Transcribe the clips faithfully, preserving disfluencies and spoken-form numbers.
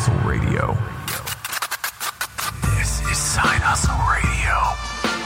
Hustle Radio. This is Side Hustle Radio.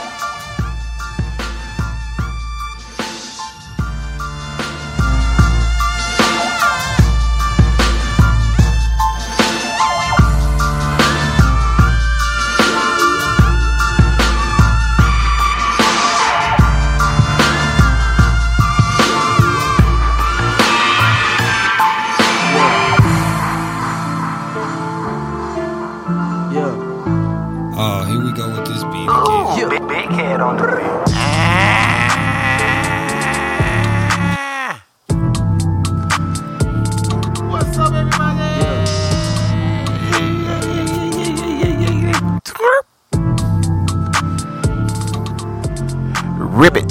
Rip it.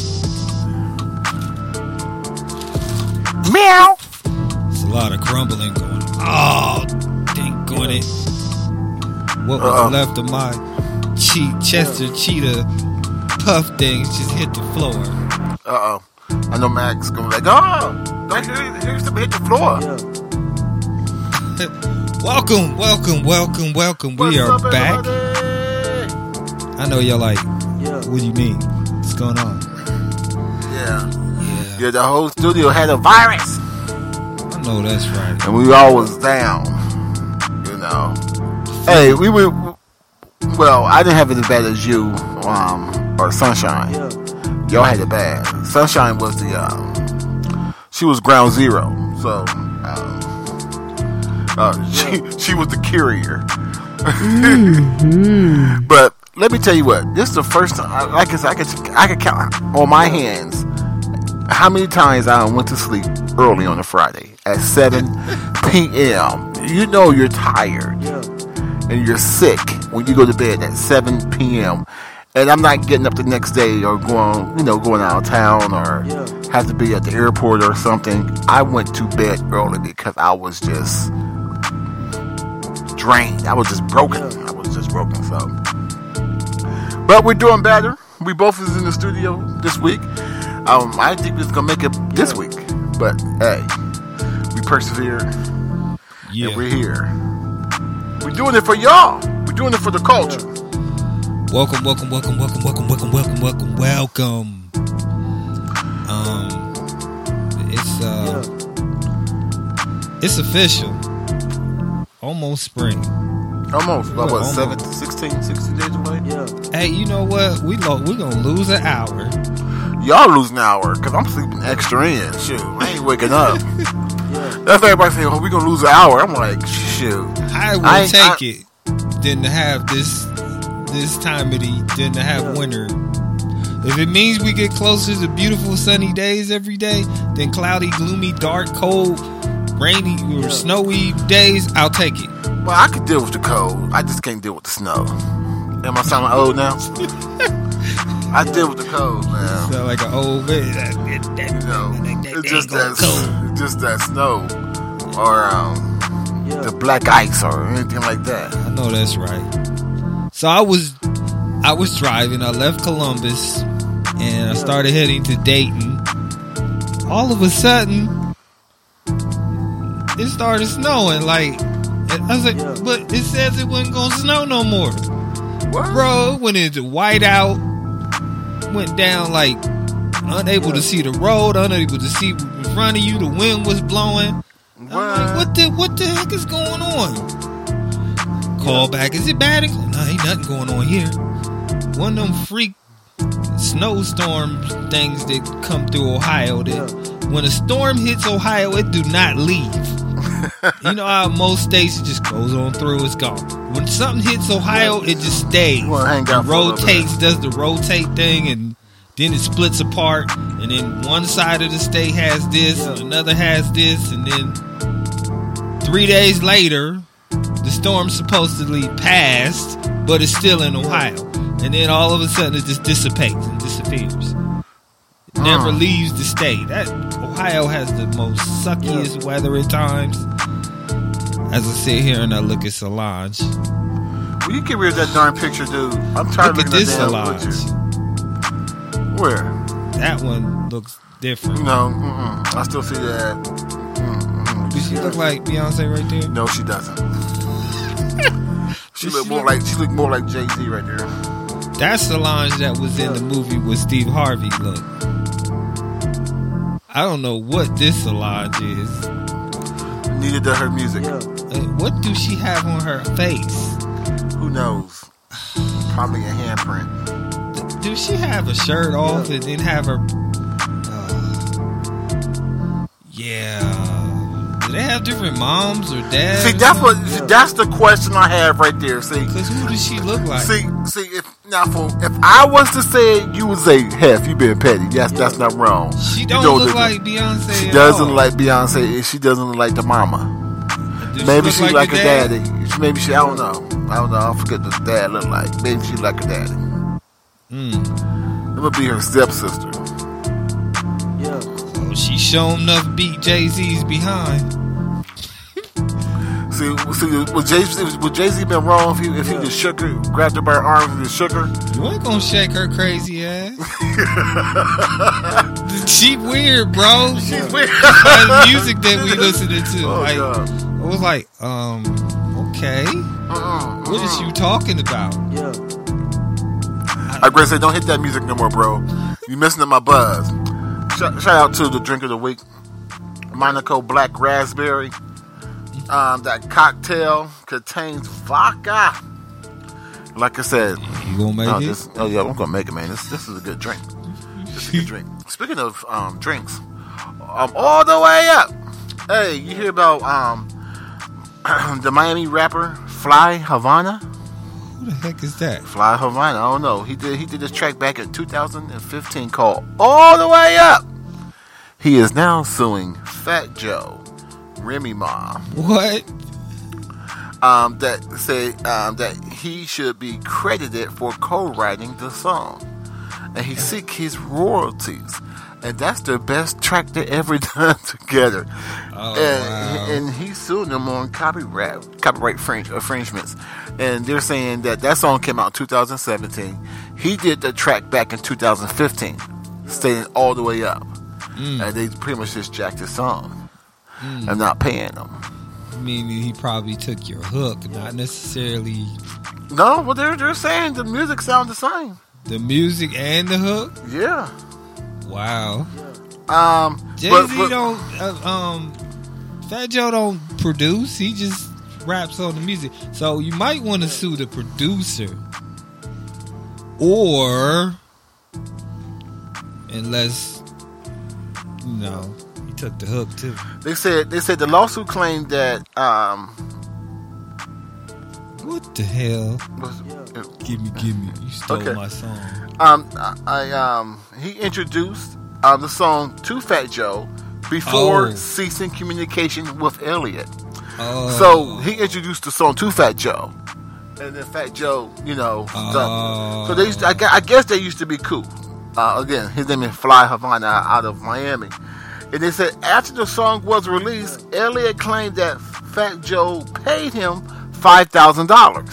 Meow. There's a lot of crumbling going on. Oh, dang on it. What was Uh-oh. left of my che- Chester Cheetah puff things just hit the floor. Uh-oh. I know Mac's going to be like, oh, like, here- here's something hit the floor. Welcome, welcome, welcome, welcome. What's we are up, back. everybody? I know you're like, what do you mean? What's going on? Yeah. Yeah, Yeah, the whole studio had a virus. I know that's right. And we all was down. You know. Hey, we were, well, I didn't have it as bad as you, um, or Sunshine. Y'all had it bad. Sunshine was the, um, she was ground zero. So, um, uh, she, she was the carrier. Mm-hmm. But let me tell you what, this is the first time, I, like I said, I could, I could count on my hands how many times I went to sleep early on a Friday at seven p.m. You know you're tired and you're sick when you go to bed at seven p.m. And I'm not getting up the next day or going, you know, going out of town or have to be at the airport or something. I went to bed early because I was just drained. I was just broken. I was just broken, so. But we're doing better. We both is in the studio this week. Um, I think we're gonna make it this week, but hey, we persevered, Yeah. and we're here. We're doing it for y'all. We're doing it for the culture. Welcome, welcome, welcome, welcome, welcome, welcome, welcome, welcome, welcome. Um, it's uh, it's official. Almost spring. Almost. What was Almost. seven, sixteen, sixteen days away? Hey, you know what? We lo- we gonna lose an hour. Y'all losing an hour because I'm sleeping extra in. Shoot, I ain't waking up. That's everybody saying, "Oh, we gonna lose an hour." I'm like, shoot. I will I- take I- it than to have this this time of the than to have winter. If it means we get closer to beautiful sunny days every day than cloudy, gloomy, dark, cold, rainy, or snowy days, I'll take it. Well, I could deal with the cold. I just can't deal with the snow. Am I sounding old now? I deal with the cold, man. So like an old man. That, that, that, You know, that, that, it's just that that, cold. it's just that snow, or um, the black ice, or anything like that. I know that's right. So I was, I was driving. I left Columbus, and I started heading to Dayton. All of a sudden, it started snowing. Like I was like, but it says it wasn't gonna snow no more. What? Bro, it went into whiteout. Went down like unable to see the road, unable to see in front of you. The wind was blowing. I'm like, what the what the heck is going on? Call back. Is it bad? No, ain't nothing going on here. One of them freak snowstorm things that come through Ohio. That when a storm hits Ohio, it do not leave. You know how most states it just goes on through, it's gone. When something hits Ohio, it just stays. You wanna hang out It for a little bit. rotates, does the rotate thing, and then it splits apart. And then one side of the state has this, and another has this, and then three days later, the storm supposedly passed, but it's still in Ohio. And then all of a sudden, it just dissipates and disappears. It never Mm. leaves the state. That Ohio has the most suckiest weather at times. As I sit here and I look at Solange. Will you get rid of that darn picture, dude? I'm tired Look of at looking this at that damn Solange. picture. Where? That one looks different. No, mm-mm. I still see that. Mm-mm. Does she look like Beyonce right there? No, she doesn't. She looked more like she looked more like Jay-Z right there. That's Solange that was in the movie with Steve Harvey. Look, I don't know what this Solange is. Neither does her music. Uh, what do she have on her face? Who knows? Probably a handprint. Do she have a shirt off and then have her? Uh, yeah. Do they have different moms or dads? See, that's what. Yeah. That's the question I have right there. See, because who does she look like? See, see, if now for if I was to say it, you would say, "Hef, you been petty." Yes, yeah. That's not wrong. She don't you know, look like Beyonce. She at doesn't all. look like Beyonce. She doesn't look like the mama. Does maybe she, she like, like her dad? daddy. Maybe she. I don't know. I don't know. I forget what the dad look like. Maybe she like her daddy. Mm. That would be her stepsister. Yeah. Well, she sure enough beat Jay-Z's behind. See, see, would Jay-Z, would Jay-Z been wrong if he if he just shook her, grabbed her by her arms and just shook her? You ain't gonna shake her crazy ass. She weird, bro. She's weird. The music that we listening to, oh, like, God. I was like, um, okay, uh-uh, what uh-uh. is you talking about? Yeah. I agree. Say, don't hit that music no more, bro. You messing up my buzz. Shout, shout out to the drink of the week, Monaco Black Raspberry. Um, that cocktail contains vodka. Like I said, you gonna make no, it? This, oh yeah, I'm gonna make it, man. This this is a good drink. This is a good drink. Speaking of um, drinks, um, all the way up. Hey, you hear about um, the Miami rapper Fly Havana? Who the heck is that? Fly Havana. I don't know. He did he did this track back in two thousand fifteen called All the Way Up. He is now suing Fat Joe, Remy Ma. What? Um, that say um, that he should be credited for co-writing the song, and he seek his royalties, and that's their best track they ever done together. Oh, and, wow. and he sued them on copyright copyright infringe, infringements, and they're saying that that song came out in two thousand seventeen. He did the track back in two thousand fifteen, staying all the way up, mm. and they pretty much just jacked his song. Mm. I'm not paying them. Meaning he probably took your hook, not necessarily. No, well they're they're saying the music sounds the same. The music and the hook. Yeah. Wow. Um, Jay-Z but, but, don't. Uh, um, Fat Joe don't produce. He just raps on the music. So you might want to sue the producer, or unless you know. Took the hook too. They said they said the lawsuit claimed that um what the hell? Was, uh, give me, give me! You stole okay. my song. Um, I um he introduced uh, the song to Fat Joe before oh. ceasing communication with Elliott. Oh. So he introduced the song to Fat Joe, and then Fat Joe, you know, oh. so they used to, I, I guess they used to be cool. Uh, again, his name is Fly Havana out of Miami. And they said after the song was released, Elliott claimed that Fat Joe paid him five thousand dollars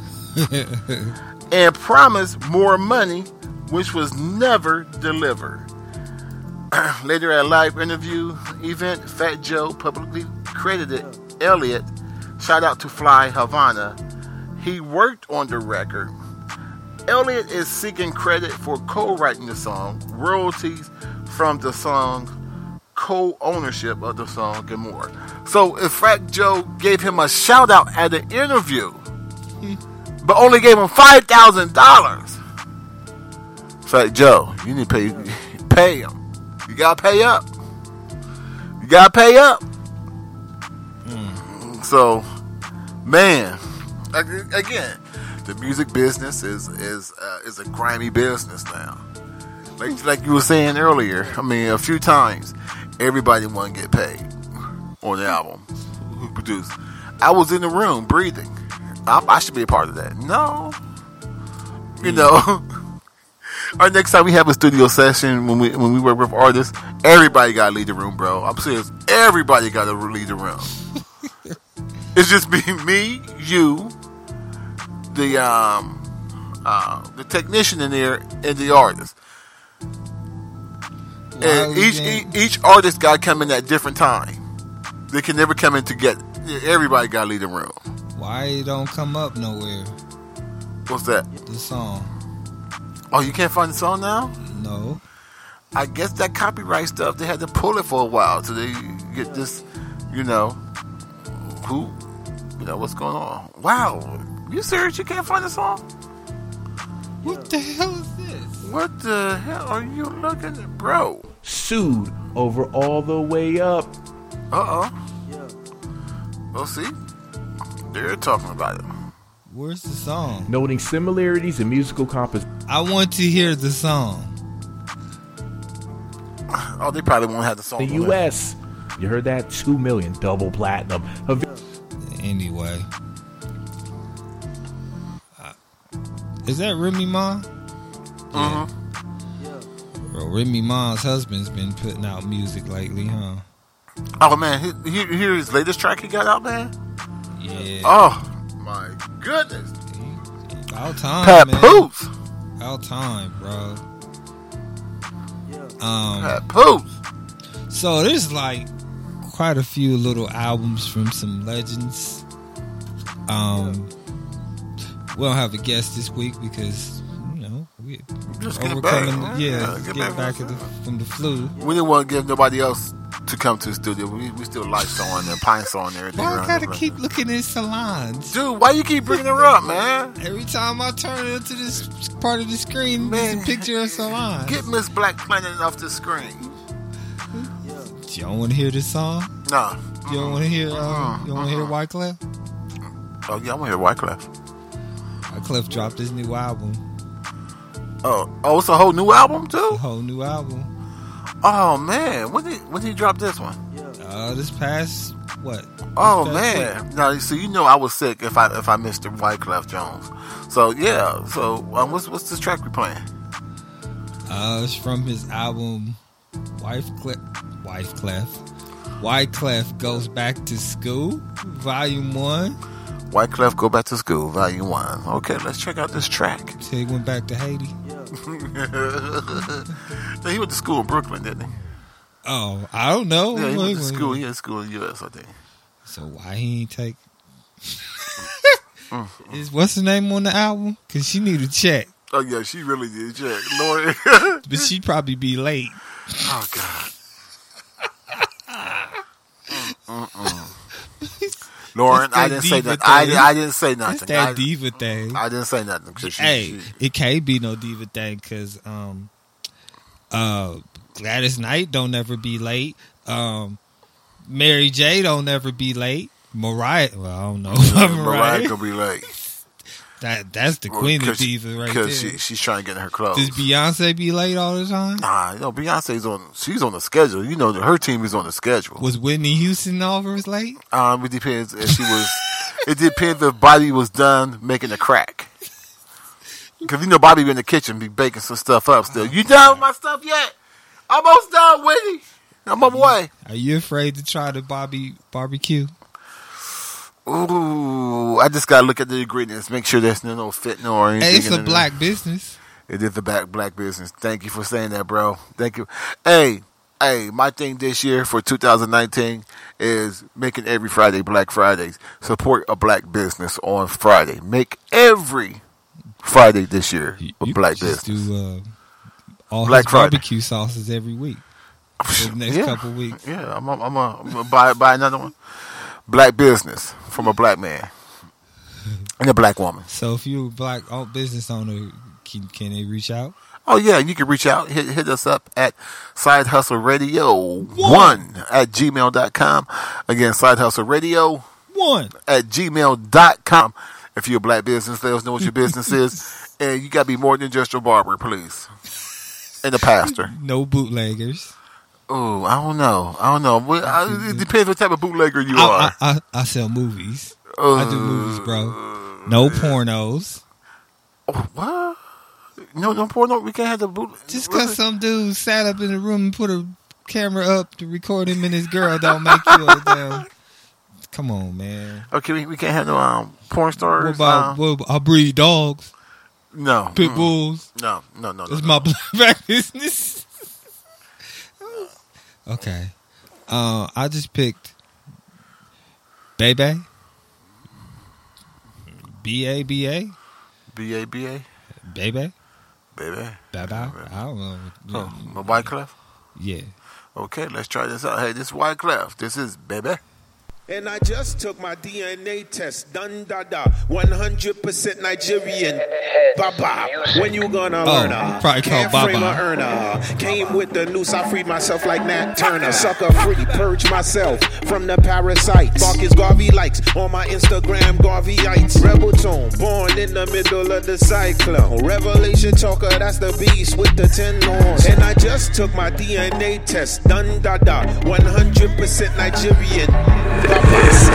and promised more money, which was never delivered. Later at a live interview event, Fat Joe publicly credited Elliott. Shout out to Fly Havana. He worked on the record. Elliott is seeking credit for co-writing the song, royalties from the song, co-ownership of the song, and more. So if Fat Joe gave him a shout out at an interview, but only gave him five thousand dollars, Fat Joe, you need to pay, pay him. You gotta pay up. You gotta pay up. Mm. So, man, again, the music business is is uh, is a grimy business now. Like like you were saying earlier, I mean, a few times. Everybody want to get paid on the album. Who produced? I was in the room breathing. I, I should be a part of that. No, you know. Our next time we have a studio session when we when we work with artists, everybody got to leave the room, bro. I'm serious. Everybody got to leave the room. It's just be me, you, the um, uh, the technician in there, and the artist. And each, each each artist got to come in at different time. They can never come in together. Everybody got to leave the room. Why it don't come up nowhere? What's that? The song. Oh, you can't find the song now? No. I guess that copyright stuff, they had to pull it for a while till they get this, you know, who, you know, what's going on. Wow. You serious? You can't find the song? What the hell is this? What the hell are you looking at, bro? Sued over All the Way Up. Uh-oh. Well, see? They're talking about it. Where's the song? Noting similarities in musical composition. I want to hear the song. Oh, they probably won't have the song. The U S You heard that? Two million double platinum. Anyway. Uh, is that Remy Ma? Uh-huh. Well, Remy Ma's husband's been putting out music lately, huh? Oh, man. He, he, hear his latest track he got out, man? Yeah. Oh, my goodness. About time, Pat man. Poos. About time, bro. Um, Pat Poos. So there's like quite a few little albums from some legends. Um, we don't have a guest this week because you know we Just get overcoming. back. The, yeah, Yeah, get, get back, back at the, from the flu. We didn't want to give nobody else to come to the studio. We, we still light sawing and pine sawing and everything. Why I around gotta here. keep looking at salons? Dude, why you keep bringing her up, man? Every time I turn into this part of the screen, there's Man, a picture of salons. Get Miss Black Planet off the screen. You don't want to hear this song? Nah. You don't want to hear? Uh, you don't want to hear Wyclef? Oh, yeah, I'm going to hear Wyclef. Wyclef dropped his new album. Oh, oh, it's a whole new album, A too? whole new album. Oh, man. When did, when did he drop this one? Uh, this past what? Oh, This past man. Now, so you know I was sick if I if I missed the Wyclef Jones. So, yeah. So, um, what's, what's this track we playing? week. Uh, it's from his album, Wife Clef. Wife Clef. Wyclef Goes Back to School, Volume One. Wyclef Go Back to School, Volume One. Okay, let's check out this track. So he went back to Haiti. So he went to school in Brooklyn, didn't he? Oh, I don't know. Yeah, he went to Wait, wait, school. wait. He had school in the U S, I think. So why he ain't take? Is what's the name on the album? Cause she need a check, Oh, yeah, she really did check. Lord. but she'd probably be late. Oh, God. Mm-mm. Lauren, That's that I didn't say diva that. I, thing. I didn't say nothing. That's that I, diva thing. I didn't say nothing. 'Cause She, Hey, she, it can't be no diva thing because um, uh, Gladys Knight don't ever be late. Um, Mary J don't ever be late. Mariah, well, I don't know. Mariah, Mariah, Mariah could be late. that that's the queen of divas right there. Because she, she's trying to get in her clothes. Does Beyonce be late all the time? Nah, you know, Beyonce's on, she's on the schedule. You know, her team is on the schedule. Was Whitney Houston always late? Um, it depends if she was, it depends if Bobby was done making the crack. Because, you know, Bobby be in the kitchen, be baking some stuff up still. You done with my stuff yet? Almost done, Whitney. I'm on my way. Are you afraid to try the Bobby barbecue? Ooh, I just gotta look at the ingredients, make sure there's no, no fentanyl or anything. Hey, it's in a there. black business. It is a black black business. Thank you for saying that, bro. Thank you. Hey, hey, my thing this year for two thousand nineteen is making every Friday Black Fridays. Support a black business on Friday. Make every Friday this year a You black could just business. do uh, all Black his Friday. barbecue sauces every week for the next Yeah. couple weeks. Yeah, I'm, I'm, I'm gonna buy buy another one. Black business from a black man and a black woman. So if you're a black owned business owner, can, can they reach out? Oh yeah, you can reach out, hit hit us up at Side Hustle Radio one at gmail dot com. Again, Side Hustle Radio One. at gmail dot com. If you're a black business, let us know what your business is. And you gotta be more than just a barber, please. And a pastor. No bootleggers. Oh, I don't know. I don't know. Well, I, it depends what type of bootlegger you I, are. I, I, I sell movies. Uh, I do movies, bro. No pornos. Oh, what? No, no porno. We can't have the boot. Just because some dude sat up in the room and put a camera up to record him and his girl don't make you a damn. Come on, man. Okay, we, we can't have no um, porn stars. What about, um, what about I breed dogs, no, pit Mm-mm. bulls? no, no, no, no. That's no. my black business. Okay. Uh, I just picked Bebe, B A B A? B A B A? Baby? Baby? Baby? I don't know. Oh, my Wyclef? Yeah. Okay, let's try this out. Hey, this is Wyclef. This is Baby. And I just took my D N A test, dun da da, one hundred percent Nigerian. Baba, when you gonna Oh, learn her? probably Can't called frame Baba. a earner. Came with the noose, I freed myself like Nat Turner. Sucker free, purge myself from the parasites. Marcus Garvey likes on my Instagram, Garveyites. Rebel tone, born in the middle of the cyclone. Revelation talker, that's the beast with the ten horns. And I just took my D N A test, dun da da, one hundred percent Nigerian. This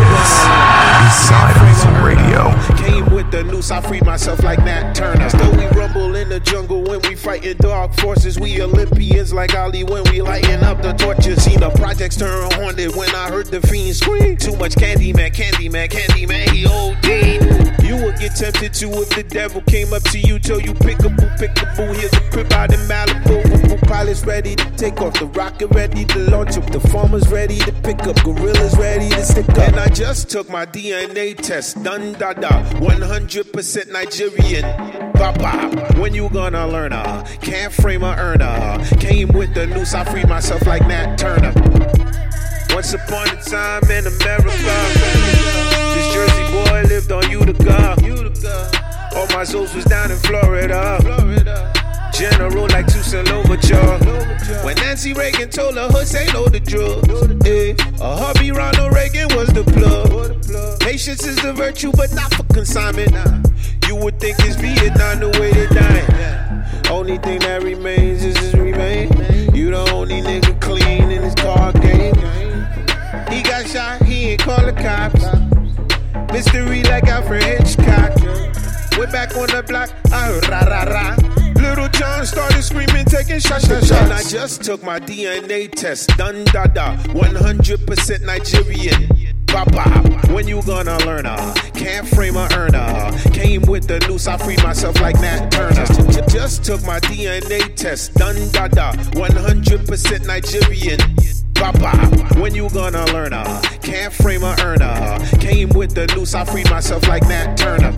is Side Hustle Radio. Came with the noose, I freed myself like Nat Turner. Still we rumble in the jungle when we fighting dark forces. We Olympians like Ali when we lighting up the torches. Seen the projects turn haunted when I heard the fiend scream. Too much candy man, candy man, candy man, he O D. You would get tempted to if the devil came up to you, told you pick a boo, pick a boo. Here's a crib out in Malibu. Pilots ready to take off, the rocket ready to launch up, the farmers ready to pick up, gorillas ready to stick up. And I just took my D N A test, dun da da, one hundred percent Nigerian. Baba, when you gonna learn her? Can't frame a earner. Came with the noose, I freed myself like Nat Turner. Once upon a time in America, this Jersey boy lived on Utica. All my souls was down in Florida. General like Toussaint Louverture. When Nancy Reagan told her hood say no to drugs, eh, a hubby Ronald Reagan was the plug. Patience is the virtue, but not for consignment. You would think it's Vietnam the way they dying. Only thing that remains is his remain. You the only nigga clean in this card game. He got shot, he ain't call the cops. Mystery like Alfred Hitchcock. We're back on the block, ah, rah, rah, rah. Little John started screaming, taking shots, shots, shots. And I just took my D N A test, dun da da, one hundred percent Nigerian. Baba, when you gonna learn her? Can't frame a earner. Came with the noose, I freed myself like Nat Turner. Just, just took my D N A test, dun da da, one hundred percent Nigerian. Baba, when you gonna learn her? Can't frame a earner. Came with the noose, I freed myself like Nat Turner.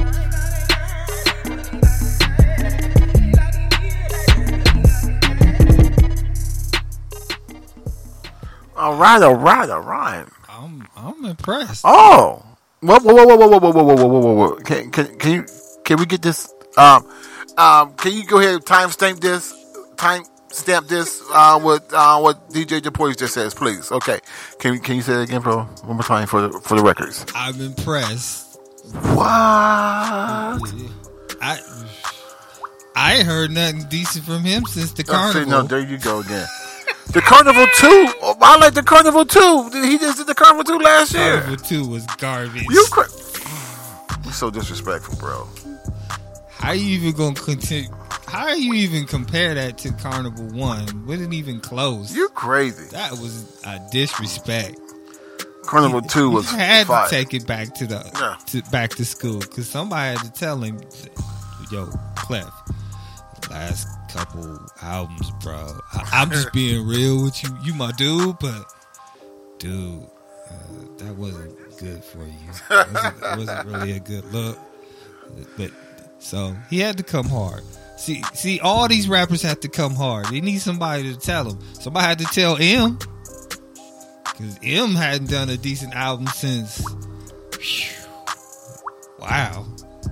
All right, all right, all right. I'm I'm impressed. Oh, whoa, whoa, whoa, whoa, whoa, whoa, whoa, whoa, whoa, whoa, whoa! Can can can you can we get this? Um, um, can you go ahead and time stamp this? Time stamp this? Uh, with uh, what D J DePoy just says, please. Okay. Can you can you say that again, bro? One more time for the for the records. I'm impressed. What? I I ain't heard nothing decent from him since the Okay, carnival. no, there you go again. The Carnival two. Oh, I like the Carnival two. He just did the Carnival two last year. Carnival two was garbage. You cra- You're so disrespectful, bro. How you even gonna continue? How you even compare that to Carnival one? Wasn't even close. You crazy. That was a disrespect. Carnival two was You had fire. to take it back to the Yeah. to back to school because somebody had to tell him, "Yo, Clef, last couple albums, bro. I, I'm just being real with you. You my dude, but dude, uh, that wasn't good for you. It wasn't, it wasn't really a good look. But so he had to come hard. See, see, all these rappers have to come hard. They need somebody to tell them. Somebody had to tell M, because M hadn't done a decent album since. Whew, wow,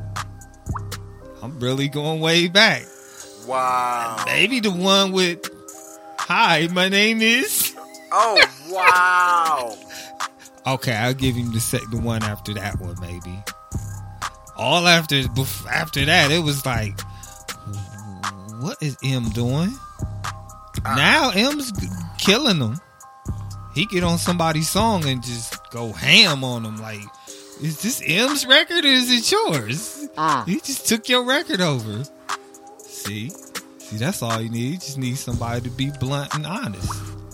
I'm really going way back. Wow. Maybe the one with "Hi, my name is." Oh, wow. Okay, I'll give him the sec- the one after that one, maybe. All after bef- after that, it was like, what is M doing? Now M's g- killing them. He get on somebody's song and just go ham on them. Like, is this M's record or is it yours? Uh. He just took your record over. See, see, that's all you need. You just need somebody to be blunt and honest.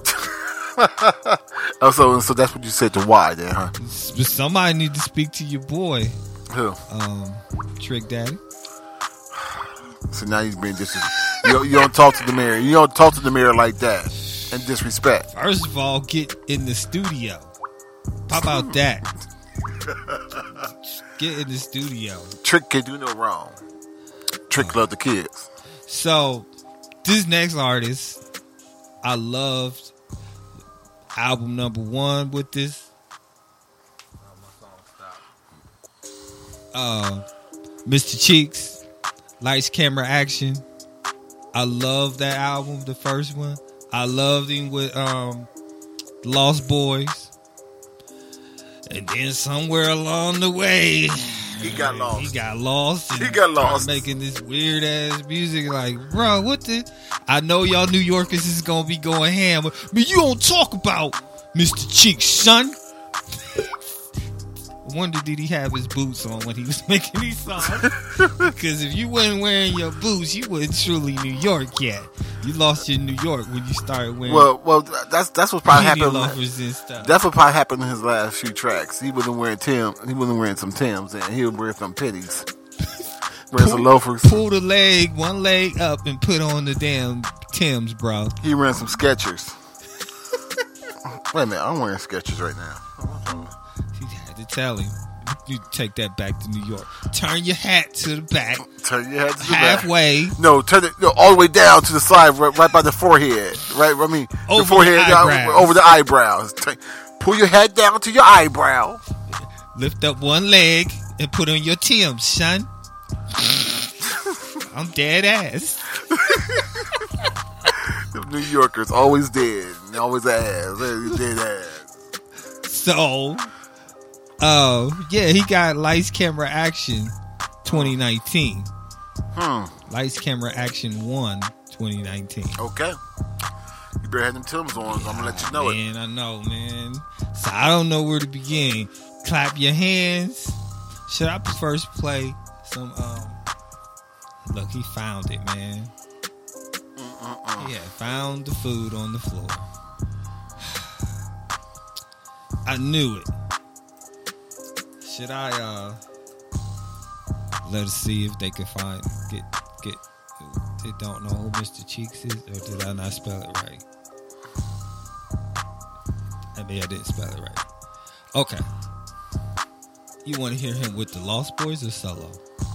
Oh, so so that's what you said to Y then, huh? But somebody need to speak to your boy, Who? um, Trick Daddy. So now he's being disrespectful. You, don't- you don't talk to the mirror. You don't talk to the mirror like that. And disrespect. First of all, get in the studio. How about that? get in the studio. Trick can do no wrong. Trick love the kids. So, this next artist, I loved album number one with this. Uh, Mister Cheeks, Lights, Camera, Action. I love that album, the first one. I loved him with um, Lost Boys. And then somewhere along the way, he got lost. He got lost. He got lost. Making this weird ass music. Like, bro, what the? I know y'all New Yorkers is going to be going ham. But you don't talk about Mister Cheeks, son. I wonder did he have his boots on when he was making these songs? Because if you wasn't wearing your boots, you wasn't truly New York yet. You lost your New York when you started wearing. Well, well, that's that's what probably happened. Loafers and stuff. That's what probably happened in his last few tracks. He wasn't wearing Tim. He wasn't wearing some Tims, and he would wear some pitties, wearing some loafers. Pull the leg, one leg up, and put on the damn Tims, bro. He wearing some Skechers. Wait a minute, I'm wearing Skechers right now. He had to tell him. You take that back to New York. Turn your hat to the back. Turn your hat to the halfway. back. No, turn it no, all the way down to the side, right, right by the forehead. Right, I mean, over the forehead, the eyebrows. uh, over the eyebrows. T- pull your head down to your eyebrow. Lift up one leg and put on your Timbs, son. I'm dead ass. The New Yorkers always dead, always ass, dead ass. So. Oh, yeah, he got Lights, Camera, Action twenty nineteen. Hmm. Lights, Camera, Action one twenty nineteen. Okay. You better have them Timbs on, so I'm going to let you know man, it. I know, man. So I don't know where to begin. Clap your hands. Should I first play some, um... Look, he found it, man. Mm-mm-mm. Yeah, found the food on the floor. I knew it. Should I uh let us see if they can find get get they don't know who Mister Cheeks is, or did I not spell it right? I mean I didn't spell it right. Okay. You want to hear him with the Lost Boys or solo?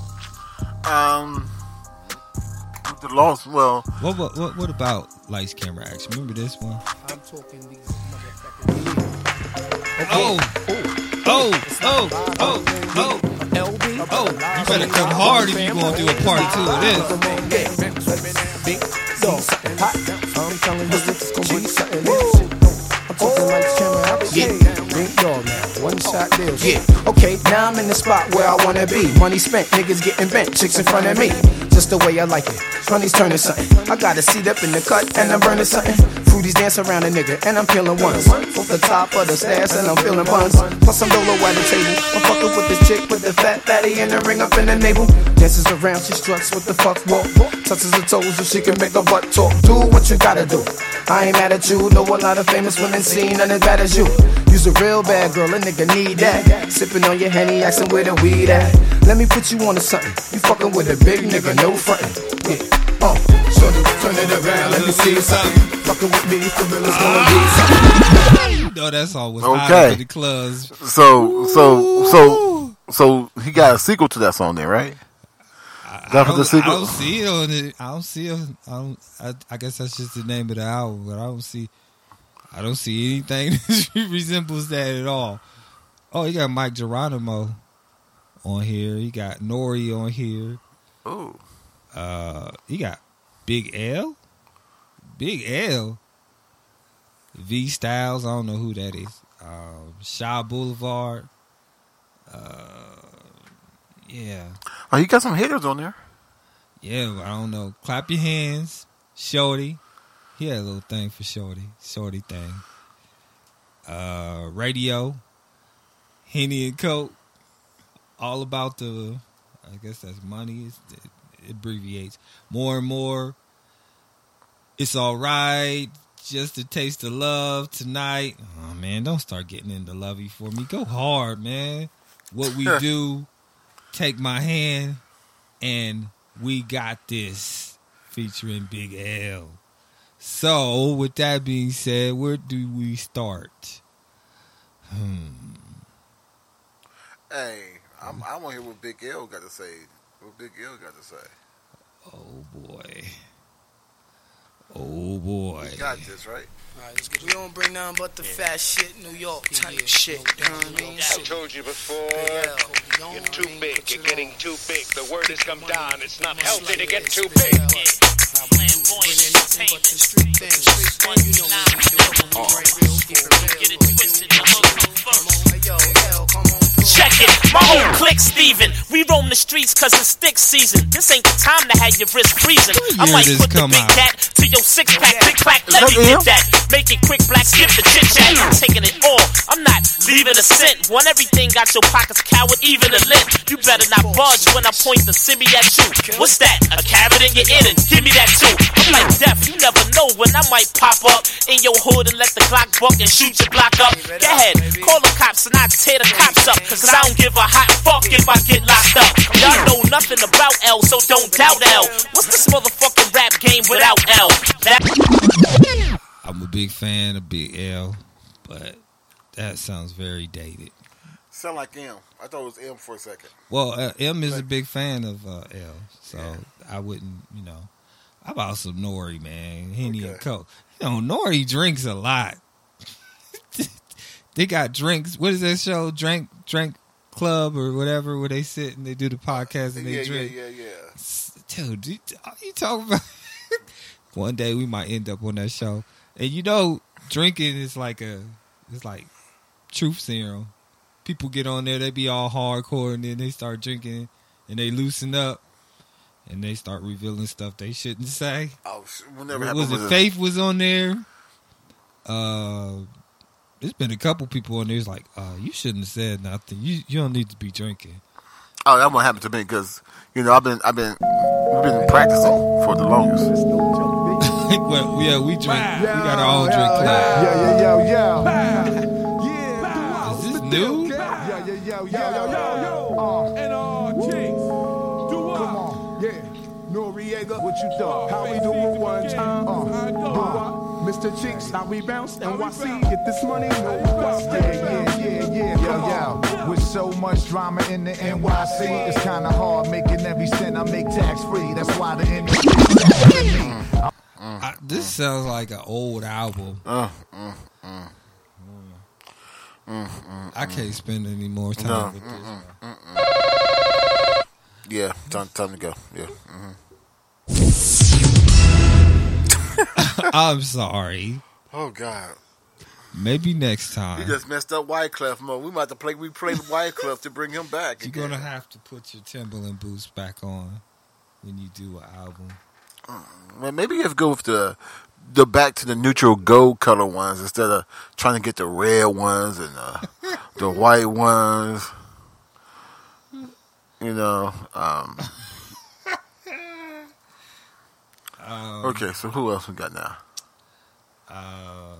Um with the Lost well What what what, what about Lights, Camera, Action? Remember this one? I'm talking these motherfucking okay. Oh Oh, oh, oh, oh, L B. oh, you better come hard if you gonna do a part two of this. I'm telling you, it's gonna be something else. I'm talking like camera action. Big dog now, one shot deal. Yeah, okay, now I'm in the spot where I wanna be. Money spent, niggas getting bent, chicks in front of me. Just the way I like it. Money's turning something. I got a seat up in the cut and I'm burning something. Fruities dance around a nigga and I'm peeling ones. Off the top of the stairs and I'm feeling buns. Plus I'm dolo at the table. I'm fucking with this chick with the fat fatty and the ring up in the navel. Dances around, she struts with the fuck walk. Touches her toes so she can make her butt talk. Do what you gotta do. I ain't mad at you. Know a lot of famous women seen and as bad as you. You's a real bad girl, a nigga need that. Sipping on your Henny, asking where the weed at. Let me put you on to something. You fucking with a big nigga, no frontin'. Yeah, oh, so turn it around, let me see something. Fucking with me, for real, it's gonna be something. You know that's always okay. hot in the clubs. So, so, so, so he got a sequel to that song then, right? I, That I, was the don't, I sequel? don't see it on it. I don't see it. I don't. I, I guess that's just the name of the album, but I don't see. I don't see anything that resembles that at all. Oh, you got Mike Geronimo on here. You got Nori on here. Ooh. Uh, you got Big L. Big L. V Styles. I don't know who that is. Um, Shaw Boulevard. Uh, yeah. Oh, you got some hitters on there. Yeah, I don't know. Clap your hands. Shorty. He had a little thing for Shorty. Shorty thing. Uh, radio. Henny and Coke. All about the, I guess that's money. It's, it, it abbreviates. More and more. It's all right. Just a taste of love tonight. Oh, man, don't start getting into lovey for me. Go hard, man. What we do, take my hand, and we got this. Featuring Big L. So, with that being said, where do we start? Hmm. Hey, I'm, I want to hear what Big L got to say. What Big L got to say. Oh boy. Oh boy. You got this, right? Right, we don't bring nothing but the yeah. fat shit, New York type yeah, shit. You know what I mean? I told you before, yeah, you're too big. You're getting too big. The word has come down. It's not healthy to get too big. Check it, my whole clique, Steven. We roam the streets cause it's stick season. This ain't the time to have your wrist freezing. I might put the big cat to your six pack, click clack, let me get that. Make it quick, black, skip the chit chat. I'm taking it all, I'm not leaving a cent. Want everything, got your pockets coward, even a lint. You better not budge when I point the simi at you. What's that? A carrot in your ear? Give me that too. I'm like deaf, you never know when I might pop up in your hood and let the Glock buck and shoot your block up. Go ahead, call the cops and I tear the cops up. Cause I don't give a hot fuck if I get locked up. Y'all know nothing about L, so don't doubt L. What's this motherfucking rap game without L? That I'm a big fan of Big L, but that sounds very dated. Sound like M. I thought it was M for a second. Well, uh, M is a big fan of uh, L, so yeah. I wouldn't, you know. I'm also Nori, man. Henny okay. and Coke. You know, Nori drinks a lot. They got drinks. What is that show? Drink, drink club or whatever, where they sit and they do the podcast and they yeah, drink. Yeah, yeah, yeah. Dude, you, you talking about? One day we might end up on that show, and you know, drinking is like a, it's like truth serum. People get on there, they be all hardcore, and then they start drinking, and they loosen up, and they start revealing stuff they shouldn't say. Oh, whenever was it Faith was on there? Uh. There's been a couple people on there who's like, uh, you shouldn't have said nothing. You you don't need to be drinking. Oh, that won't happen to me because, you know, I've been I've been we've been practicing for the longest. Well, yeah, we drink. We got our own drink club. Yeah, yeah, yeah, yeah. Is this new? Yeah, yeah, yeah, yeah, yeah. Uh, and all jinx. Do what? Come on, yeah. Noriega, what you thought? How we do it one time? Uh, uh. Mister Cheeks, how we bounce, N Y C, get this money, no bust. Yeah, yeah, yeah, yeah, yo, yo. With so much drama in the N Y C, it's kinda hard making every cent I make tax free. That's why the industry mm, mm, This sounds like an old album. Uh, mm, mm, mm, mm, I can't spend any more time no, with this. Mm, mm, mm. Yeah, time, time to go. Yeah. Mm-hmm. I'm sorry. Oh God. Maybe next time. You just messed up Wyclef mode. We might have to play. We played Wyclef to bring him back. You're again. gonna have to put your Timberland boots back on when you do an album. Mm, well, maybe you have to go with the the back to the neutral gold color ones instead of trying to get the red ones and uh, the white ones. You know. Um, Um, okay, so who else we got now? Uh,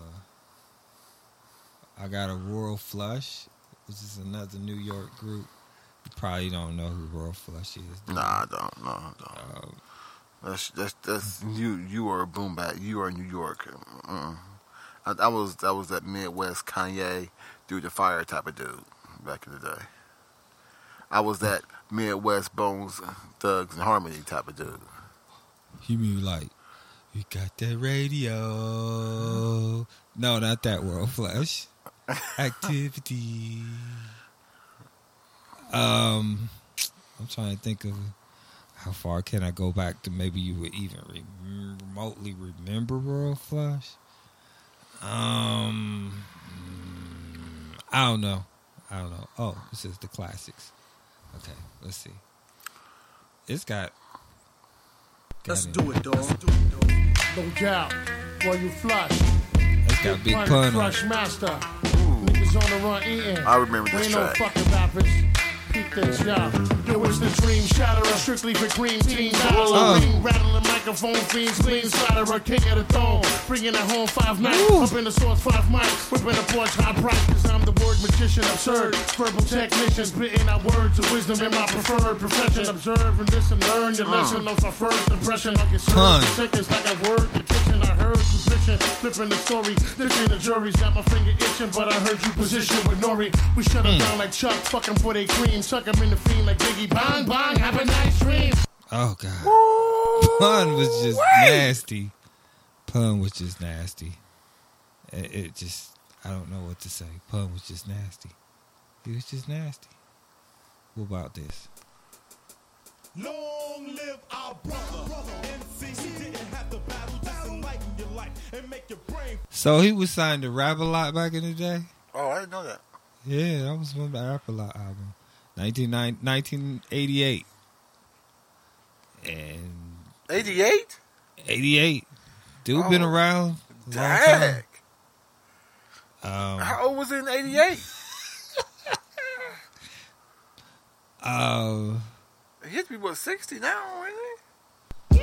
I got a Royal Flush, which is another New York group. You probably don't know who Royal Flush is. Nah, you? I don't. No, I don't. Um, that's that's that's you. You are a boom bap. You are New York. Uh, I, I was that was that Midwest Kanye through the fire type of dude back in the day. I was that Midwest Bones Thugs and Harmony type of dude. You mean like, we got that radio? No, not that World Flash. Activity. Um, I'm trying to think of how far can I go back to maybe you would even re- remotely remember World Flash. Um, I don't know. I don't know. Oh, this is the classics. Okay, let's see. It's got... Let's do it, dog. Let's do it, dog. No doubt. While you flush. That's got Big Pun. Flush master. Niggas on the run eating. I remember this ain't track. No fucking rappers. Keep this, y'all. It was the dream shatterer. Strictly for cream team. Battle uh. ring, rattling microphone fiends. Clean splatterer. King of the throne. Bringing it home five nights. Ooh. Up in the source five mics. Whipping the porch high price. Cause I'm the word magician. Absurd. Verbal technician. Spitting out words of wisdom in my preferred profession. Observe and listen. Learn your uh. lesson. Of my first impression. I get served. Seconds like a word. The kitchen I heard. heard you bitching, flipping the story. This ain't a jury, got my finger itching, but I heard you position with Nori. We shut him mm. down like Chuck, fucking for they cream. Suck him in the fiend like Biggie. Bang, bang, have a nice dream. Oh, God. Ooh, Pun was just wait. nasty. Pun was just nasty. It, it just, I don't know what to say. Pun was just nasty. He was just nasty. What about this? Long live our brother. M Cs didn't have to battle, just enlighten your life and make your brain. So he was signed to Rap A Lot back in the day? Oh, I didn't know that. Yeah, that was from the Rap A Lot album. nineteen eighty-eight. And eighty-eight? eighty-eight. Dude oh, been around a long time. Um, How old was he in eighty-eight? uh, he has to be, what, sixty now, isn't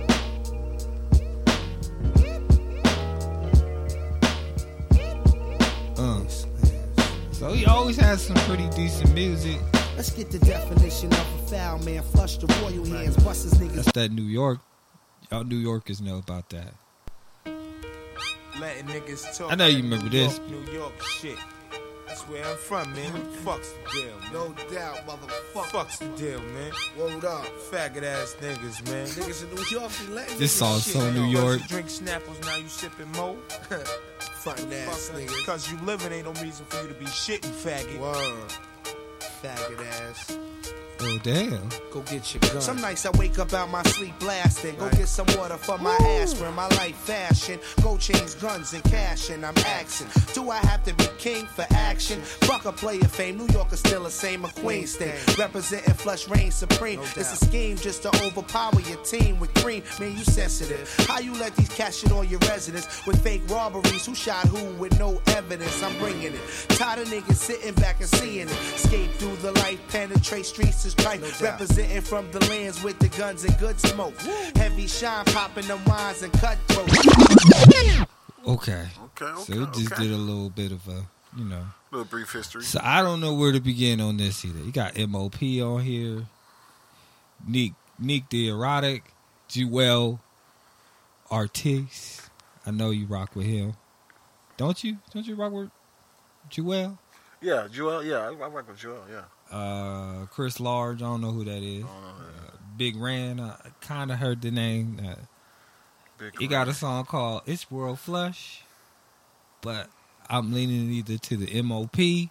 he? Uh, so he always has some pretty decent music. Let's get the definition of a foul man. Flush the royal hands, bust his niggas. That's that New York. Y'all New Yorkers know about that. Letting niggas talk. I know you remember New this. York, New York shit. That's where I'm from, man. What the fuck's the deal, man? No doubt, motherfucker. Fuck's the deal, man? Word up. Faggot ass niggas, man. Niggas in New York be letting This song's so New York. You drink Snapples, now you sipping Mo. Frontin' ass niggas. Cause you living ain't no reason for you to be shitting, faggot. Word. Faggot ass. Oh, damn. Go get your gun. Some nights I wake up out my sleep blasting. Go right. Get some water for my Ooh. Aspirin. My life fashion. Go change guns and cash and I'm axing. Do I have to be king for action? Fuck a player fame. New York is still the same a Queens thing. Representing flush reign supreme. No it's a scheme just to overpower your team with cream. Man, you sensitive. How you let these cash shit on your residence with fake robberies? Who shot who with no evidence? I'm bringing it. Tired of niggas sitting back and seeing it. Escape through the light, penetrate streets. Right. No representing from the lands with the guns and good smoke. Woo. Heavy shine popping them wines and cutthroat. Okay. Okay, okay. So it just okay. did a little bit of a, you know. A little brief history. So I don't know where to begin on this either. You got M O P on here. Neek, Neek the Erotic. Jewel Artis. I know you rock with him. Don't you? Don't you rock with Jewel? Yeah, Jewel. Yeah, I rock with Jewel, yeah. Uh, Chris Large, I don't know who that is. I don't know who that is. Uh, Big Ran, I kind of heard the name. Uh, Big he Ran. got a song called It's World Flush, but I'm leaning either to the M O P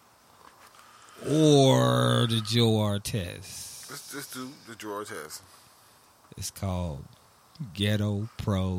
or the Joe Artez. Let's just do the Joe Artez. It's called Ghetto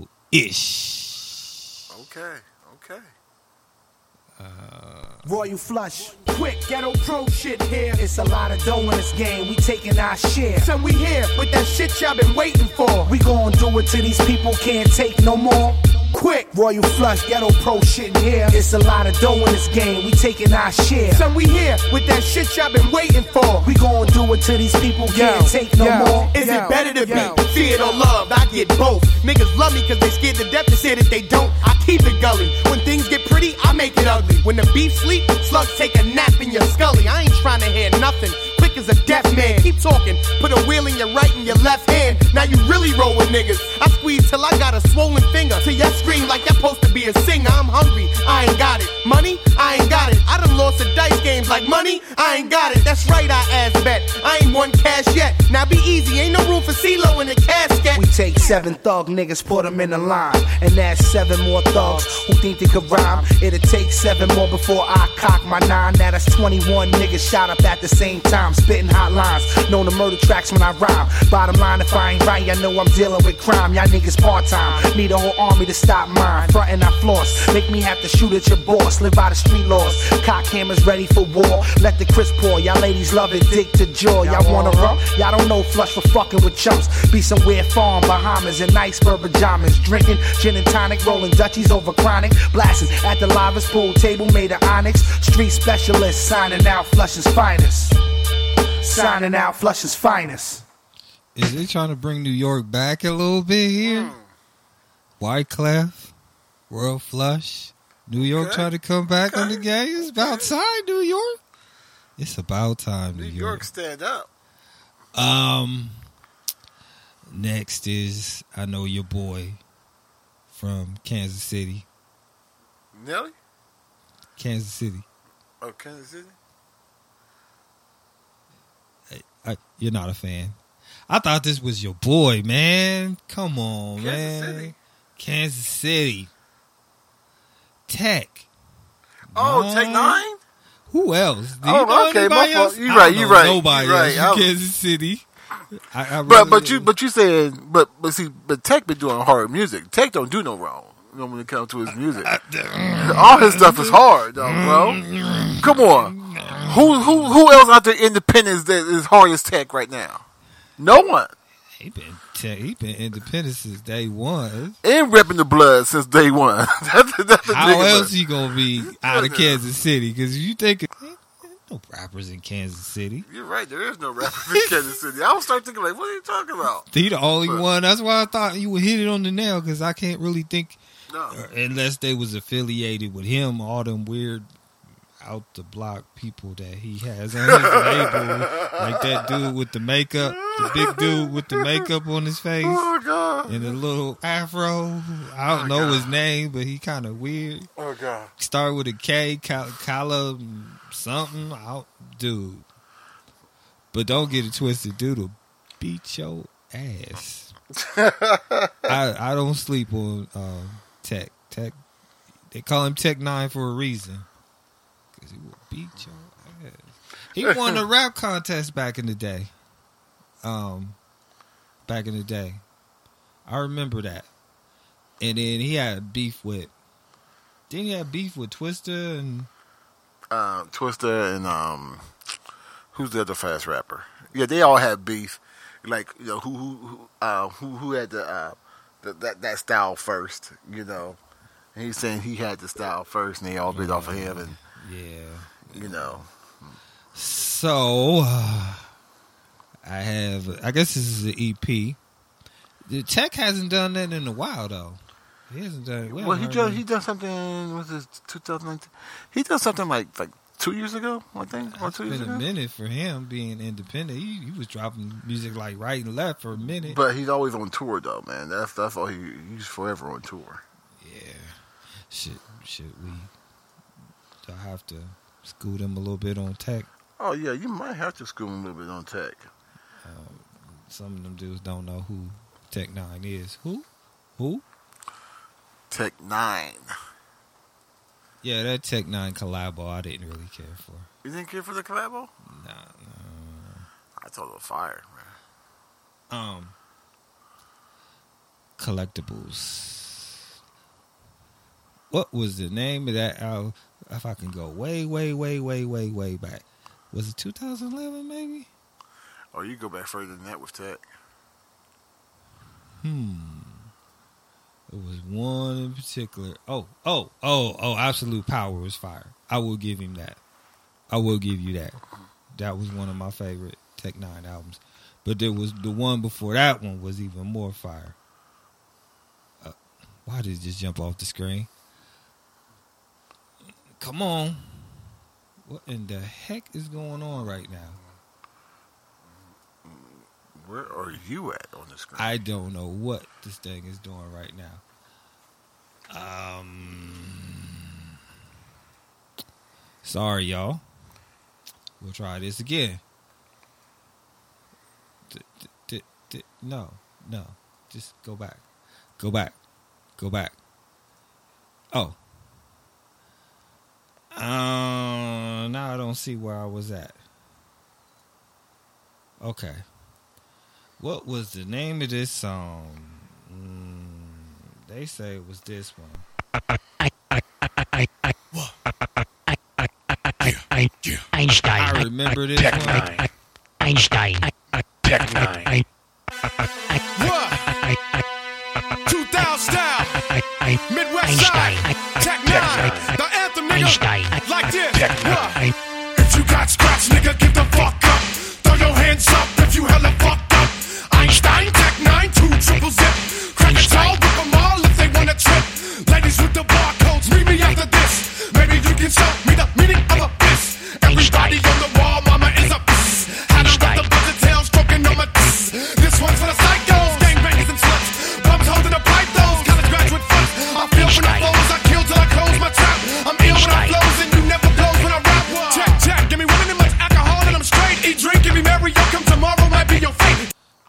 Pro-ish. Okay, okay. Uh, Royal Flush, quick ghetto pro shit here. It's a lot of dough in this game. We taking our share. So we here with that shit y'all been waiting for. We gon' do it till these people can't take no more. Quick, Royal Flush, ghetto pro shit in here. It's a lot of dough in this game. We taking our share. So we here with that shit y'all been waiting for. We gon' do it till these people can't yo, take no yo, more. Is yo, it better to yo. be feared or loved? I get both. Niggas love me cause they scared to death to say that they don't. I keep it gully. When things get pretty, I make it ugly. When the beef sleep, slugs take a nap in your scully. I ain't trying to hear nothing. Quick as a deaf man. Keep talking. Put a wheel in your right and your left hand. Now you really roll with niggas. I squeeze till I got a swollen finger. Till y'all scream like y'all supposed to be a singer. I'm hungry. I ain't got it. Money? I ain't got it. I done lost the dice games like money. I ain't got it. That's right, I ass bet. I ain't won cash yet. Now be easy. Ain't no room for CeeLo in the casket. We take seven thug niggas, put them in a line. And that's seven more thugs who think they could rhyme. It'll take seven more before I cock my nine. Now that's twenty-one niggas shot up at the same time. Spitting hot lines, known to murder tracks when I rhyme. Bottom line, if I ain't right, I know I'm dealing with crime. Y'all niggas part-time, need a whole army to stop mine. Frontin' I floss, make me have to shoot at your boss. Live by the street laws, cock hammers ready for war. Let the crisp pour, y'all ladies love it, dick to jaw. Y'all wanna rump? Y'all don't know Flush for fucking with chumps. Be somewhere farm, Bahamas in iceberg pajamas. Drinking gin and tonic, rolling Dutchies over chronic. Blasting at the lava's pool table made of onyx. Street specialist signing out Flush's finest. Signing out Flush's finest. Is they trying to bring New York back a little bit here? Mm. Wyclef, World Flush, New York okay. trying to come back okay. on the game. It's about time, New York. It's about time, New, New York. York, stand up. Um. Next is I know your boy, from Kansas City. Nelly? Kansas City. Oh, Kansas City? I, I, you're not a fan. I thought this was your boy, man. Come on, Kansas man. City. Kansas City. Tech. Oh, no. Tech Nine? Who else? Do oh, you know okay, anybody my else? fault. You're right. You're right. Nobody you're else right. from was, Kansas City. I, I but really, but you but you said but but see but Tech been doing hard music. Tech don't do no wrong. You know, when it comes to his music, all his stuff is hard, though, bro. Come on, who who who else out there independent that is hard as Tech right now? No one. He been tech, he been independent since day one. And repping the blood since day one. that's, that's How else he gonna be out of Kansas City? Because you think no rappers in Kansas City. You're right. There is no rappers in Kansas City. I was start thinking like, what are you talking about? He the only but, one. That's why I thought you would hit it on the nail. Because I can't really think no. uh, unless they was affiliated with him. All them weird out the block people that he has on his label, like that dude with the makeup, the big dude with the makeup on his face, oh, God. and the little afro. I don't oh, know God. his name, but he kind of weird. Oh God! Start with a K, Kala something. I'll, dude, but don't get it twisted. Dude will beat your ass. I I don't sleep on um, Tech. Tech. They call him Tech Nine for a reason. He will beat your ass. He won a rap contest back in the day. Um, back in the day, I remember that. And then he had beef with. Didn't he have beef with Twista and? Uh, Twista and um, who's the other fast rapper? Yeah, they all had beef. Like you know who who who uh, who, who had the, uh, the that that style first. You know, and he's saying he had the style first, and they all bit yeah. off of him and. Yeah, you know. So uh, I have. I guess this is an E P. The Tech hasn't done that in a while, though. He hasn't done. We well, he just he done something. Was it twenty nineteen? He done something like like two years ago, I think, or two years ago. It's been a minute for him being independent. He, he was dropping music like right and left for a minute. But he's always on tour, though, man. That's that's all he he's forever on tour. Yeah. Should should we? I have to school them a little bit on Tech. Oh yeah, you might have to school them a little bit on Tech. Um, some of them dudes don't know who Tech Nine is. Who? Who? Tech Nine. Yeah, that Tech Nine collabo I didn't really care for. You didn't care for the collabo? Nah, no. I thought it was fire, man. Um, collectibles. What was the name of that album? If I can go way, way, way, way, way, way back. Was it two thousand eleven maybe? Or you go back further than that with Tech. Hmm. It was one in particular. Oh, oh, oh, oh, Absolute Power was fire. I will give him that. I will give you that. That was one of my favorite Tech Nine albums. But there was the one before that one was even more fire. Uh, why did it just jump off the screen? Come on. What in the heck is going on right now? Where are you at on the screen? I don't know what this thing is doing right now. Um, sorry, y'all. We'll try this again. D- d- d- d- no, no. Just go back. Go back. Go back. Oh. Uh, now I don't see where I was at. Okay. What was the name of this song? Mm, they say it was this one. Einstein. I remember this Tech one. Nine. Einstein. Tech Nine. What? two thousand style. Midwest side. Tech Nine. The anthem, nigga. Einstein. Like this. Tech Nine. If you got scratch, nigga, get the fuck up. Throw your hands up if you hella fucked up. Einstein, Tech Nine, two triple zip. Crack a jaw, rip them all if they wanna trip. Ladies with the barcodes, meet me after this. Maybe you can show me the meaning of a piss. Everybody on the wall, mama is a piss. Had her with the buzzer tail stroking on my diss.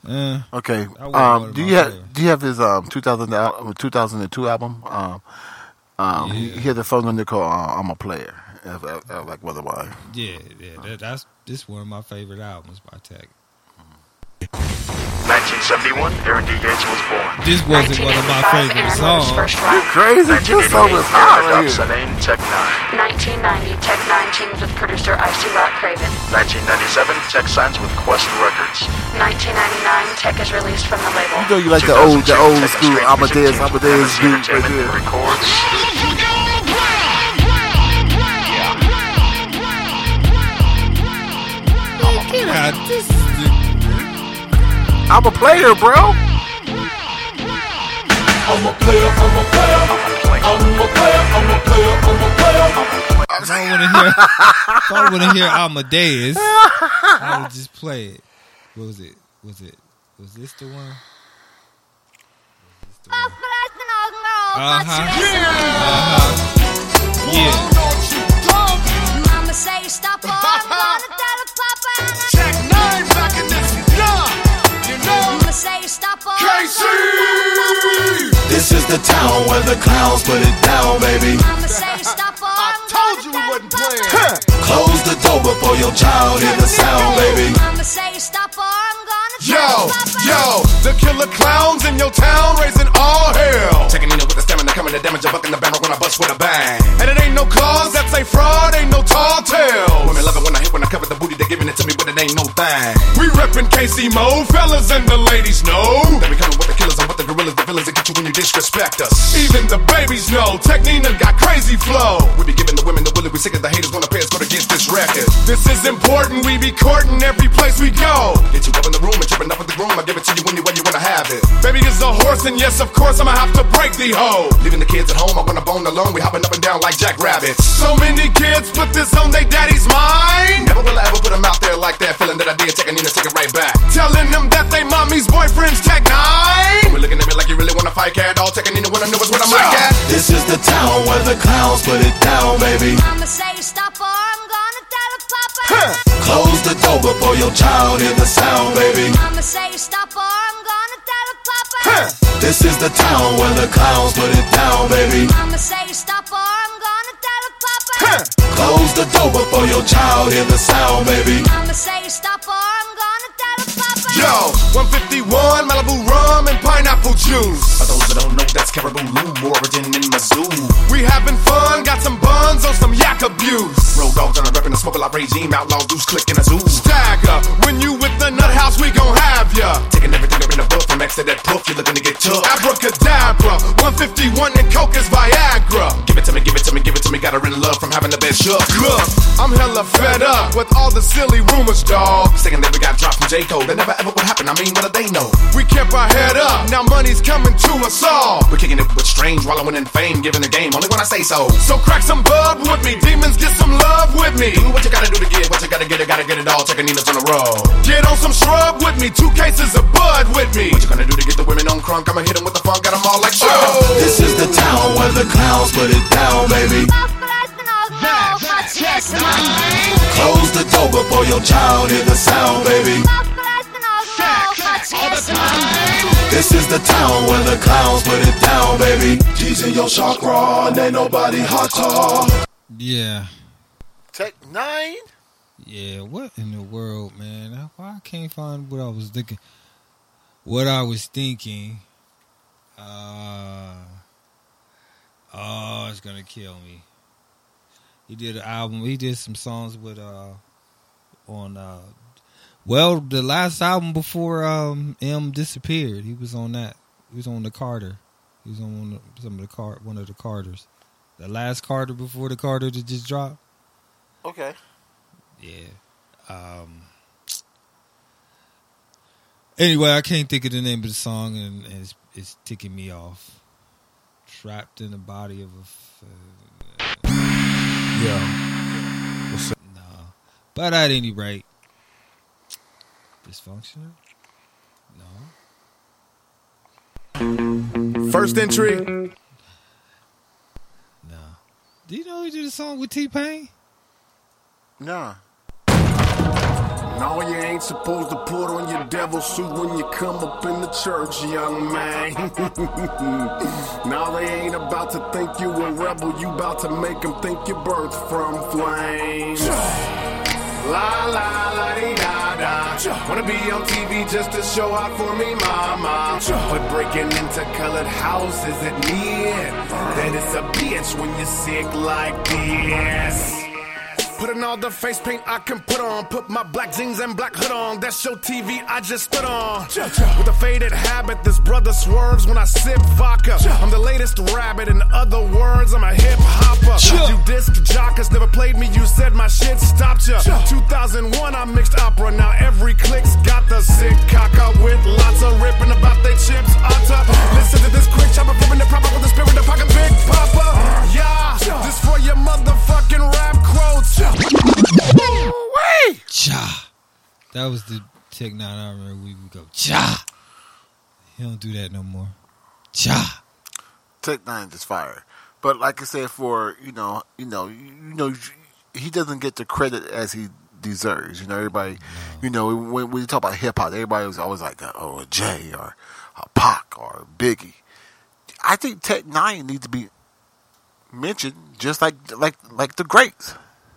Uh, okay. Um, do you have favorite. Do you have his um two thousand two thousand two album? Um, um, yeah. he, he had a song on there called uh, "I'm a Player." I, I, I like one of mine. Yeah, yeah. That, that's this one of my favorite albums by Tech. nineteen seventy-one, Aaron D. Gates was born. This wasn't one of my favorite songs. You're crazy. This song was hot right here. Tech nine. nineteen ninety, Tech nine teams with producer Icy Rock Craven. nineteen ninety-seven, Tech signs with Quest Records. nineteen ninety-nine, Tech is released from the label. You know you like the old, the old school Amadeus, Amadeus beat right there. Records. God, this I'm a player, bro. I'm a player, I'm a player, I'm a player, I'm a player, I'm a player, I'm a player. If I want to hear, if I want to hear Amadeus, I would just play it. What was it? Was it? Was this the one? Uh huh. Yeah. Uh-huh. Yeah. Mama say stop or I'm gonna tell a papa. Tech nine back in this blood. Mama say stop or K C. This is the town where the clowns put it down, baby. Mama say stop or I told you we wasn't playing. Close the door before your child hear the sound, baby. Mama say stop or I'm gonna Yo, yo, the killer clowns in your town raising all hell. Taking in with the stamina, coming to damage, a buck in the barrel when I bust with a bang. And it ain't no claws, that's a fraud, ain't no tall tales. Women love it when I hit, when I cover the booty, they giving it to me, but it ain't no thing. We reppin' K C Mo, fellas and the ladies know. They be coming with the killers and with the gorillas, the villains that get you when you disrespect us. Even the babies know, Technina got crazy flow. We be giving the women the willy, we sick of the haters, gonna pay us go against this record. This is important, we be courting every place we go. Get you up in the room and tripping up with the groom, I give it to you any way you wanna have it. Baby is a horse and yes, of course, I'ma have to break the hoe. Leaving the kids at home, I wanna bone alone, we hopping up and down like jackrabbits. So many kids put this on their daddy's mind. Never will I ever put them out there like that, feeling that I did, taking in and take it right back. Telling them that they mommy's boyfriend's Tech nine. When we looking at me like you really wanna fight, cat, all taking in and wanna know what's what I'm like at. This is the town where the clowns put it down, baby. Mama say stop or I'm gonna tell a papa. Huh. Close the door before your child hear the sound, baby. Mama say stop or I'm gonna tell a papa. Huh. This is the town where the clowns put it down, baby. Mama say stop or I'm gonna tell a papa. Huh. Close the door before your child hear the sound, baby. Mama say stop or I'm gonna tell a papa. Yo, one fifty-one, Malibu rum and pineapple juice. For those that don't know, that's Caribou Loom, origin in Mizzou. We having fun, got some buns on some yak abuse. Road dogs on a rep in a smoke lot regime, outlaw dudes clicking a zoo. Stagger, when you with the nut house, we gon' have ya. Taking everything up in the book from X to that poof, you're looking to get took. Abracadabra, one fifty-one and coke is Viagra. Give it to me, give it to me, give it to me, got her in love from having the best shook. Look, I'm hella fed up with all the silly rumors, dawg. Saying that we got dropped from J. Cole, that never ever would happen, I mean, what do they know? We kept our head up, now money's coming to us all. We're kicking it with strange, wallowing in fame, giving the game, only when I say so. So crack some bud with me, demons get some love with me. Do what you gotta do to get, what you gotta get, it gotta get it all, taking Nina's on the road. Get on some shrub with me, two cases of bud with me. What you gonna do to get the women on crunk, I'ma hit them with the funk, got them all like show. Oh. This is the town where the clowns put it down, baby. Close the door before your child hear the sound, baby. This is the town where the clowns put it down, baby. G's in your chakra and ain't nobody hotter. Yeah. Tech nine? Yeah, what in the world, man? Why I can't find what I was thinking. What I was thinking. Uh, oh, it's gonna kill me. He did an album. He did some songs with uh on uh well the last album before um M disappeared. He was on that. He was on the Carter. He was on one of, some of the car one of the Carters. The last Carter before the Carter that just dropped. Okay. Yeah. Um. Anyway, I can't think of the name of the song, and, and it's, it's ticking me off. Trapped in the body of a. F- uh, Yo. What's up? No. But at any rate, Dysfunctional? No. First entry? No. Do you know he did a song with T-Pain? Nah. No, you ain't supposed to put on your devil suit when you come up in the church, young man. Now they ain't about to think you a rebel, you about to make them think you're birthed from flames. La la la dee da da. Wanna be on T V just to show out for me, mama. But breaking into colored houses at near, then it's a bitch when you're sick like this. Putting all the face paint I can put on. Put my black jeans and black hood on. That's your T V I just stood on. With a faded habit, this brother swerves when I sip vodka. I'm the latest rabbit, in other words, I'm a hip hopper. You disc jockers never played me, you said my shit stopped ya. two thousand one I mixed opera, now every click's got the sick cocker with lots of ripping about they chips. Otta. Listen to this quick chopper, flipping the proper with the spirit of pocket big papa. Yeah, this for your motherfucking rap quotes. Cha. That was the Tech Nine. I remember we would go cha. He don't do that no more. Cha. Tech Nine just fired. But like I said, for you know, you know, you know, he doesn't get the credit as he deserves. You know, everybody, no. you know, when, when you talk about hip hop, everybody was always like, oh, a Jay or a Pac or a Biggie. I think Tech Nine needs to be mentioned just like like like the greats.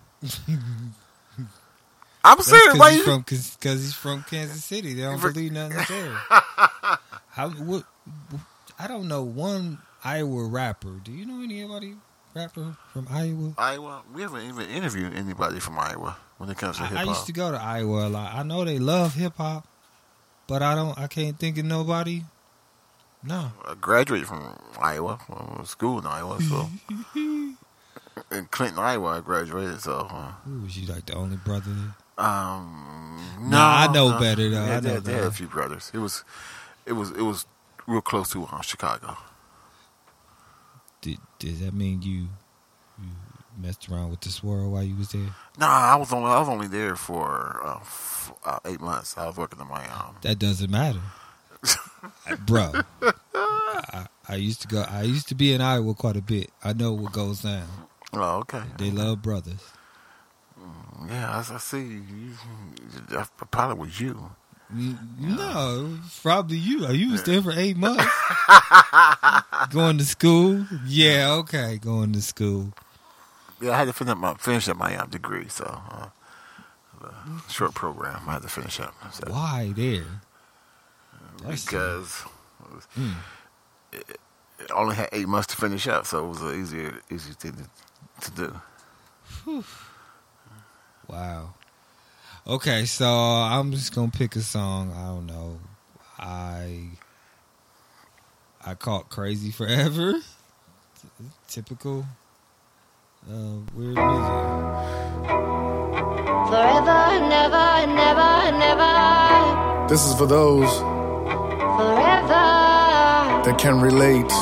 I'm serious. Because he's, from, cause, cause he's from Kansas City. They don't believe nothing there. How, what, I don't know one Iowa rapper. Do you know anybody rapper from Iowa? Iowa? We haven't even interviewed anybody from Iowa when it comes to hip hop. I used to go to Iowa a lot. I know they love hip hop, but I don't. I can't think of nobody. No. I graduated from Iowa, from school in Iowa, so. In Clinton, Iowa, I graduated, so. Uh, Ooh, was you like the only brother there? Um, no, nah, I know no. better though. Yeah, I know they, they better. had a few brothers. It was, it was, it was real close to uh, Chicago. Did Does that mean you, you messed around with the swirl while you was there? No, nah, I was only I was only there for uh, f- uh, eight months. I was working in my um. That doesn't matter, bro. I, I used to go. I used to be in Iowa quite a bit. I know what goes down. Oh, okay. They love brothers. Yeah, I, I see. You, that probably was you. you no, probably you. You was there for eight months. Going to school? Yeah, okay, going to school. Yeah, I had to finish up my, finish up my um, degree, so uh, the short program I had to finish up. So. Why there? Because it, was, mm. it, it only had eight months to finish up, so it was an easier, easier thing to, to do. Whew. Wow. Okay, so I'm just gonna pick a song. I don't know. I I caught Crazy Forever. Typical uh, weird music. Forever, never, never, never. This is for those Forever that can relate.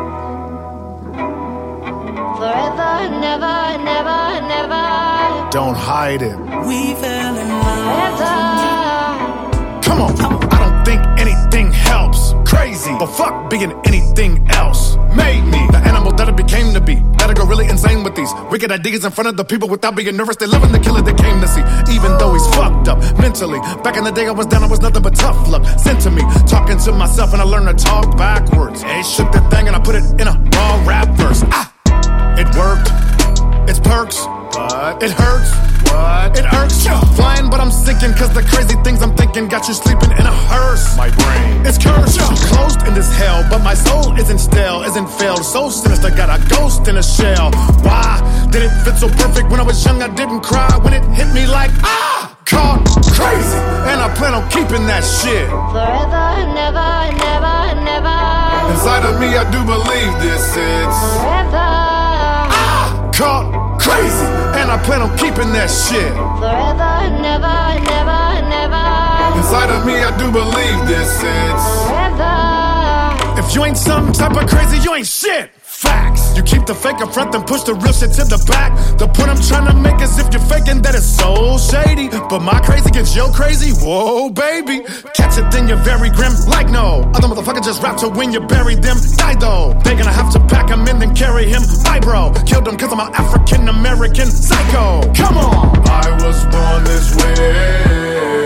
Forever, never, never, never. Don't hide it. We fell in love. Come on. I don't think anything helps. Crazy. But fuck being anything else. Made me the animal that it became to be. That'll go really insane with these wicked ideas in front of the people without being nervous. They loving the killer they came to see. Even though he's fucked up mentally. Back in the day I was down, I was nothing but tough luck. Sent to me, talking to myself, and I learned to talk backwards. Hey, shook the thing and I put it in a raw rap verse. Ah, it worked. It's perks. What? It hurts. What? It irks. Flying, but I'm sinking, cause the crazy things I'm thinking got you sleeping in a hearse. My brain is cursed. Closed in this hell, but my soul isn't stale, isn't failed. So sinister, got a ghost in a shell. Why did it fit so perfect? When I was young, I didn't cry. When it hit me like, ah, caught crazy. And I plan on keeping that shit. Forever, never, never, never. Inside of me, I do believe this. It's forever. Caught crazy, and I plan on keeping that shit. Forever, never, never, never. Inside of me, I do believe this. It's forever. If you ain't some type of crazy, you ain't shit. Facts. You keep the fake up front, then push the real shit to the back. The point I'm trying to make is if you're faking that it's so shady. But my crazy gets your crazy, whoa baby. Catch it then you're very grim, like no other motherfucker just rap to when you bury them. Die though, they gonna have to pack him in then carry him. My bro, killed him cause I'm an African American psycho. Come on. I was born this way.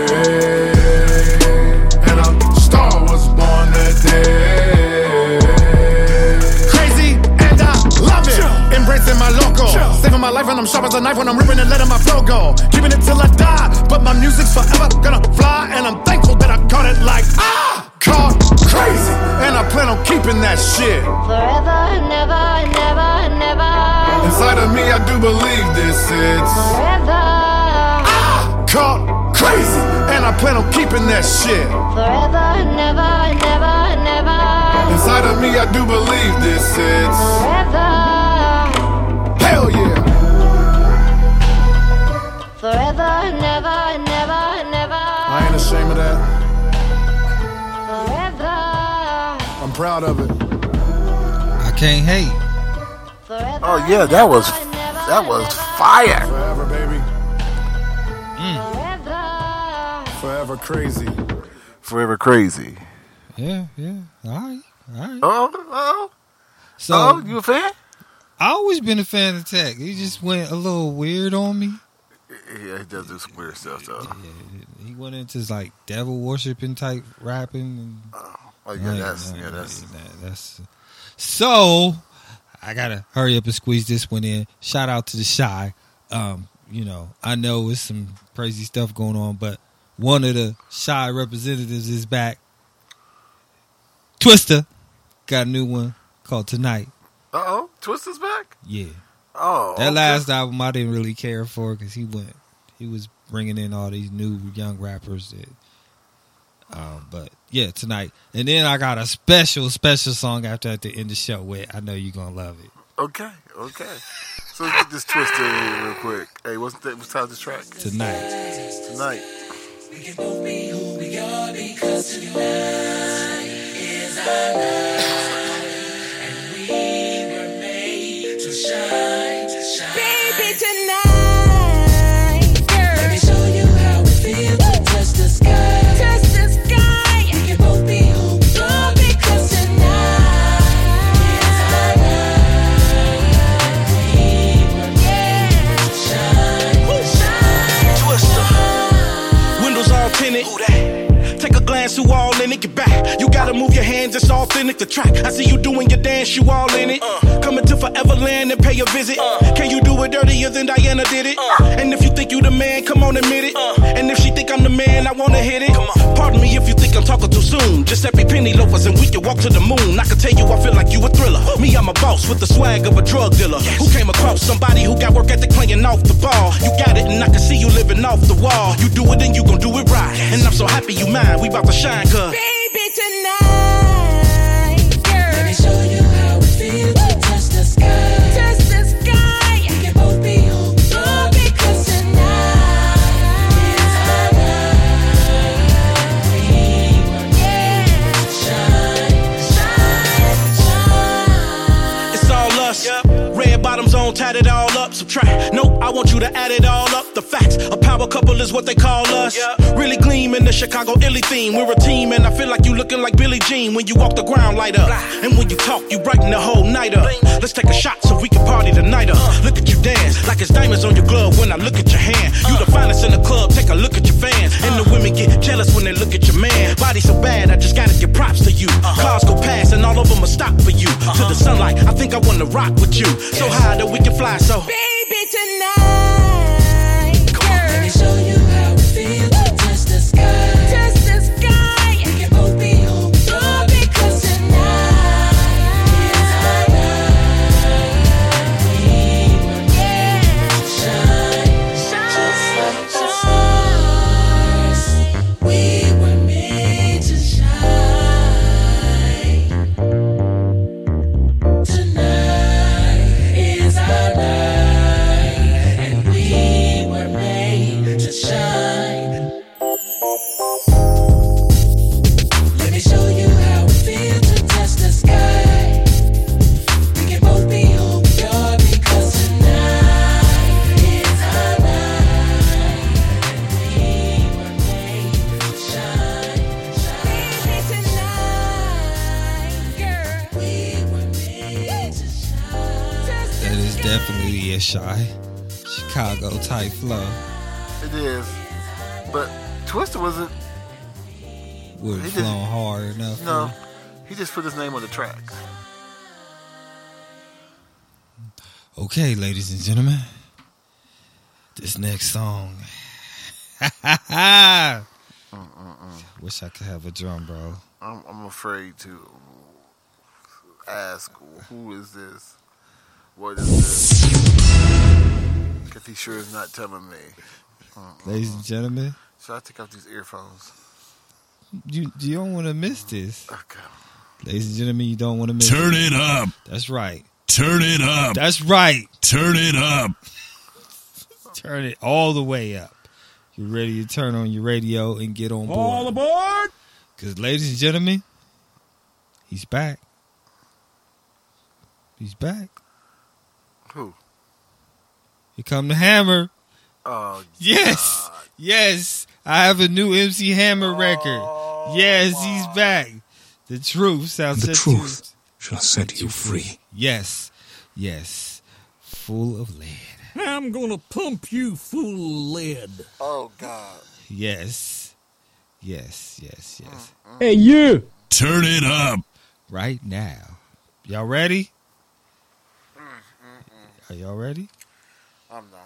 letting my flow go, keeping it till I die. But my music's forever gonna fly, and I'm thankful that I caught it like ah, caught crazy, and I plan on keeping that shit Forever, never, never, never. inside of me. I do believe this. It's Forever. ah, caught crazy, and I plan on keeping that shit Forever, never, never, never. inside of me. I do believe this. It's Forever. hell yeah. Forever, never, never, never. I ain't ashamed of that. Forever. I'm proud of it. I can't hate. Forever. Oh yeah, that was that was fire. Forever, baby. Forever. Forever crazy. Forever crazy. Yeah, yeah. All right, all right. Oh, oh. So, oh, you a fan? I always been a fan of Tech. He just went a little weird on me. Yeah, he does do some weird stuff though. Yeah, he went into like devil worshiping type rapping. And, oh yeah, that's yeah, that's that's. So I gotta hurry up and squeeze this one in. Shout out to the Shy. Um, you know, I know it's some crazy stuff going on, but one of the Shy representatives is back. Twista got a new one called Tonight. Uh oh, Twista's back. Yeah. Oh, that okay. last album I didn't really care for because he went, he was bringing in all these new young rappers. That, um, but yeah, Tonight, and then I got a special, special song after at the end of the show. Where I know you're gonna love it. Okay, okay. So let's get this Twista in here real quick. Hey, what's the what's the this track? Tonight. Tonight. We can both be who we are because tonight is our night, and we were made to shine, to shine. Baby, tonight, girl. Let me show you how we feel. Touch the sky, touch the sky. We can both be who we are because tonight is our night. We were made to shine, to shine. Twister. Windows all tinted. Who that? Take a glance, who all in it, get back. You gotta move your hands, it's authentic, the track. I see you doing your dance, you all in it. Uh, Coming to Foreverland and pay a visit. Uh, Can you do it dirtier than Diana did it? Uh, and if you think you the man, come on, admit it. Uh, and if she think I'm the man, I wanna hit it. Come on. Pardon me if you think I'm talking too soon. Giuseppe Penny loafers and we can walk to the moon. I can tell you I feel like you a thriller. Me, I'm a boss with the swag of a drug dealer. Yes. Who came across somebody who got work ethic playing off the ball. You got it and I can see you living off the wall. You do it and you gon' do it right. Yes. And I'm so happy you mine, we about to shine, cuz baby, tonight, girl. Let me show you how we feel. Touch the sky, touch the sky. We can both be who we are because tonight is our night. We were made to shine, shine, shine. it's all us. Yep. Red bottoms on, tatted all up. Subtract. Nope, I want you to add it all up. The facts, a power couple is what they call us. Yep. Really gleam in the Chicago illy theme. We're a team, and I feel like you looking like Billie Jean when you walk the ground light up. And when you talk, you brighten the whole night up. Let's take a shot so we can party the night up. Look at you dance like it's diamonds on your glove when I look at your hand. You the finest in the club, take a look at your fans. And the women get jealous when they look at your man. Body so bad, I just gotta give props to you. Cars go past and all of them will stop for you. To the sunlight, I think I wanna rock with you. So high that we can fly, so baby, tonight, girl. Let me show you how we feel. Touch the sky, touch the sky. We can both be who we are because tonight is our night. We were made to shine, shine, shine. We were made to shine. Tonight is our night, and we were made to shine. Let me show you how we feel to touch the sky. We can both be who we are because tonight is our night, and we were made to shine, shine. Baby, tonight, girl, we were made to shine. That is definitely a Shy Chicago type flow. It is, but Twista wasn't. Would He have flown just- hard enough. No, for he just put his name on the track. you? Okay, ladies and gentlemen. This next song. Mm-mm-mm. Wish I could have a drum, bro. I'm, I'm afraid to ask, who is this? What is this? Because he sure is not telling me. Mm-mm. Ladies and gentlemen. Should I take off these earphones? You you don't want to miss this. Okay. Ladies and gentlemen, you don't want to miss Turn it. it up. That's right. Turn it up. That's right. Turn it up. Turn it all the way up. You ready to turn on your radio and get on board? All aboard! Because, ladies and gentlemen, he's back. He's back. Who? Here come the Hammer. Oh, yes. God. Yes. I have a new M C Hammer record. Oh, yes, wow. He's back. The truth shall the set truth you, shall set you free. Yes. Yes. Full of lead. I'm gonna pump you full of lead. Oh, God. Yes. Yes, yes, yes. Mm-hmm. Hey, you! Turn it up. Right now. Y'all ready? Mm-mm-mm. Are y'all ready? I'm not.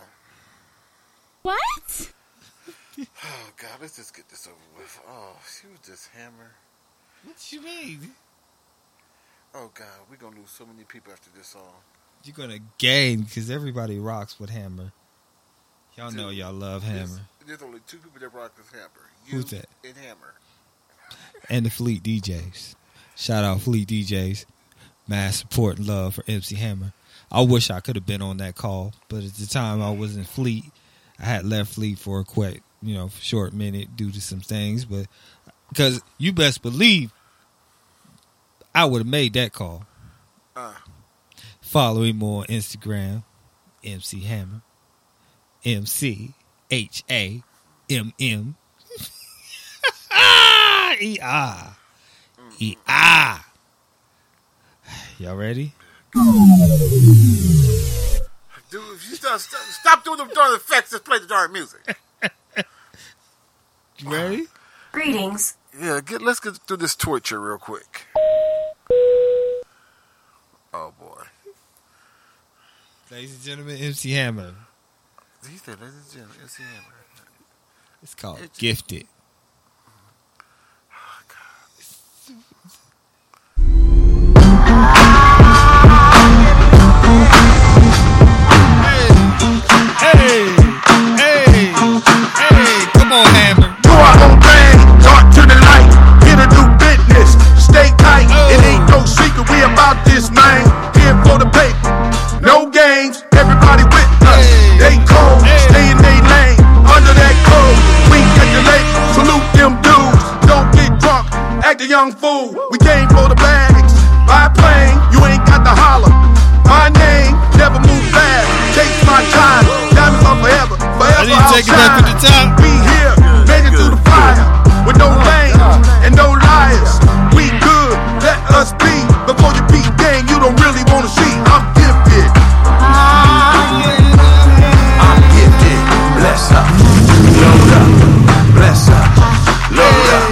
What? Oh, God, let's just get this over with. Oh, she was just Hammer. What you mean? Oh, God, we're going to lose so many people after this song. You're going to gain because everybody rocks with Hammer. Y'all Dude, know y'all love Hammer. There's, there's only two people that rock with Hammer. You Who's that? And Hammer. And the Fleet D Js. Shout out Fleet D Js. Mass support and love for M C Hammer. I wish I could have been on that call, but at the time I was in Fleet. I had left Fleet for a quick, you know, short minute due to some things, but because you best believe I would have made that call. Uh. Follow him on Instagram, M C Hammer, M C H A M M E R E R. Y'all ready? Dude, if you stop, stop, stop doing the darn effects, just play the darn music. You ready? Greetings. Yeah, get, let's get through this torture real quick. Oh, boy. Ladies and gentlemen, M C Hammer. He said, ladies and gentlemen, M C Hammer. It's called it's Gifted. Oh, God. Hey, hey, hey, come on, Hammer. Go out on bang, talk to the light, get a new business, stay tight. Oh. It ain't no secret, we about this, man. Here for the paper, no games, everybody with us. Hey. They cold, hey. Stay in they lane, under that code. We calculate, salute them dudes. Don't get drunk, act a young fool. We came for the bags, by plane, you ain't got to holler. My name, never move fast, takes my time. Diamonds are forever, forever. I need to take it back to the top. We here, made it through the fire, with no lanes and no liars. We good, let us be. Before you beat gang, you don't really wanna see. I'm gifted. I'm gifted. Bless up, load up, bless up, load up.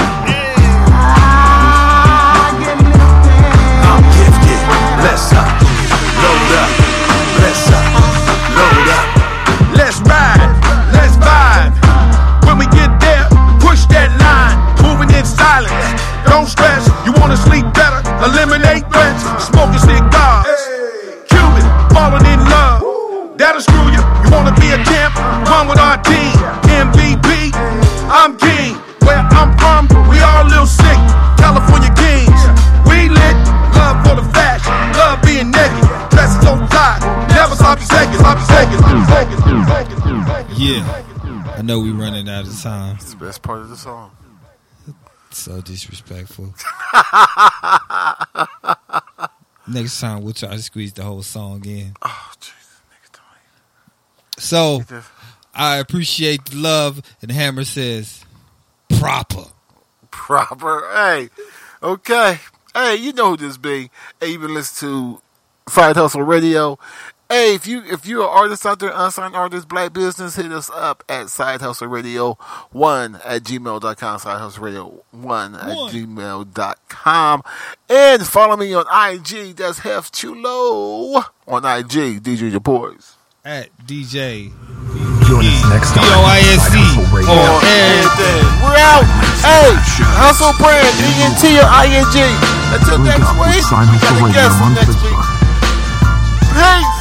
I'm gifted. Bless up, load up, bless up, load up. Let's ride, let's vibe. When we get there, push that line. Moving in silence, don't stress. You wanna sleep better, eliminate threats. Smoking cigars, Cuban, falling in love. That'll screw you. You wanna be a champ? Come with our team. M V P, I'm king. Where I'm from, we all a little sick. California kings, we lit. Love for the fashion, love being naked. Dressing so tight, never sloppy seconds, sloppy seconds, seconds, seconds. Yeah, I know we running out of time. It's the best part of the song. So disrespectful. Next time we'll try to squeeze the whole song in. Oh, Jesus, nigga, so I appreciate the love, and Hammer says, proper. Proper. Hey, okay. Hey, you know who this be. Hey, you been listening to Side Hustle Radio. Hey, if you if you're an artist out there, unsigned artist, black business, hit us up at Side Hustle Radio one at gmail dot com. Side Hustle Radio one at gmail dot com. And follow me on I G. That's Hef Chulo on I G. D J Your Boys. At D J Join us next time. B O I S C or everything. We're out. Hey, Hustle Brand, E N T or I N G. Until next week, we got a guest next week. Peace.